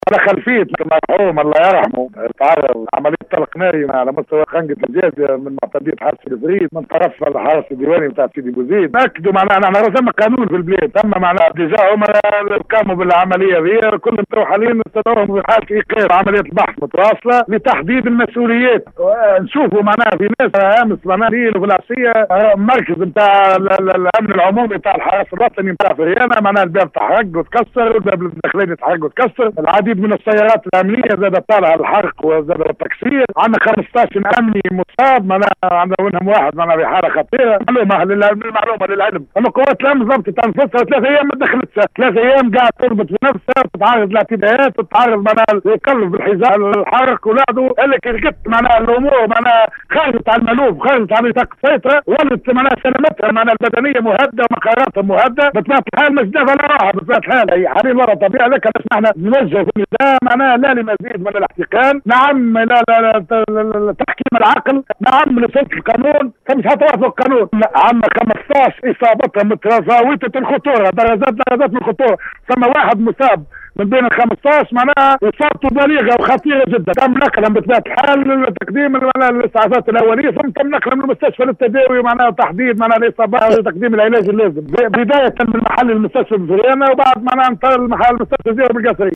على خلفيه المرحوم الله يرحمه تعرض عمليه طلق ناري على مستوى خنقه الجاز من معتديه حرس الفريد من طرف الحرس الديواني بتاع سيدي بوزيد. اكدوا معناها احنا رسمنا قانون في البلاد، تم معناها ديجا هم قاموا بالعمليه ذي، كلهم تو حاليا استدعوهم في حاله ايقاف عمليه البحث متواصله لتحديد المسؤوليات. نشوفوا معناها في ناس امس معناها في العصيه مركز نتاع الامن العمومي بتاع الحرس الوطني بتاع فريانه معناها الباب تحرق وتكسر والباب الداخلي تحرق وتكسر، العديد من السيارات الامنيه زاد طالع الحرق وزاد التكسير، عندنا 15 امني مصاب معناها عندنا منهم واحد معناها بحاله خطيره. معلومه للعلم ان قوات الامن ضبطت انفسها 3 ايام ما دخلتش، 3 ايام قاعد تربط بنفسها تتعرض لاعتداءات وتتعرض معناها يكلف بالحذاء الحرق ولاده اللي كلت معناها الامور معناها خرجت على المألوف، خرجت على نطاق السيطره، ولت معناها سلامتها معناها البدنيه مهدده ومقراتها مهدده، بطبيعه الحال مش دافع لا راحه بطبيعه الحال هي حاليا الوضع طبيعي. لكن احنا نوجه في النداء معناها لا لمزيد من الاحتقان، نعم لا تحكيم العقل، نعم لسلطه القانون، فمش هتوافق القانون. عم 15 اصابتها متزاويه الخطوره، درجات من الخطوره، ثم واحد مصاب من بين ال 15 معناها اصابته بليغه وخطيره جدا، تم نقلهم بطبيعه الحال لتقديم الاسعافات الاوليه، ثم تم نقلهم للمستشفى للتداوي معناها تحديد معناها الاصابات وتقديم العلاج اللازم، بدايه من محل المستشفى بفريانه وبعد معناها انتقل المستشفى زيرو بالقصري.